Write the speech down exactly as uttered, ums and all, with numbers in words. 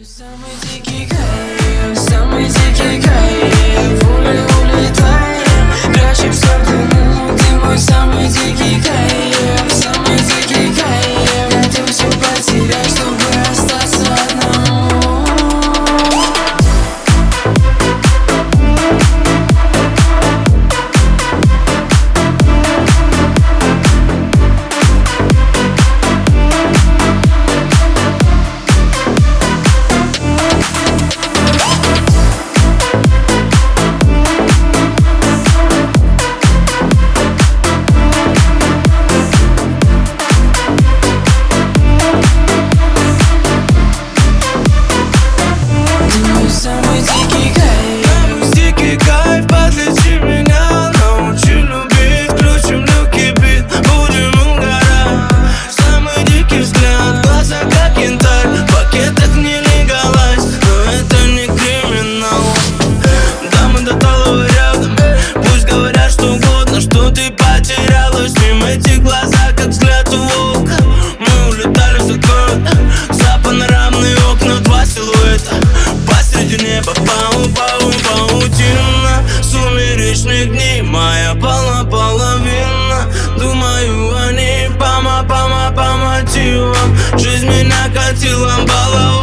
Самый дикий кайф, самый дикий кайф, уле, улетай, прячемся в дыму, ты мой самый дикий кайф, самый дикий кайф, готов все потерять, чтобы остаться одному. Самый дикий кайф, дикий кайф, подлечи меня, научи любить, включим люки бит, будем угорать. Самый дикий взгляд, глаза как янтарь, в пакетах не легалайз, но это не криминал. Дамы до талого рядом, пусть говорят что угодно, что ты потерялась. Мимо эти глаза, как взгляд у волка, мы улетали в закон. За панорамные окна два силуэта, посреди неба пау, пау, паутина сумеречных дней, моя полна половина. Думаю о ней, пама, пама, по мотивам. Жизнь меня катила баллон.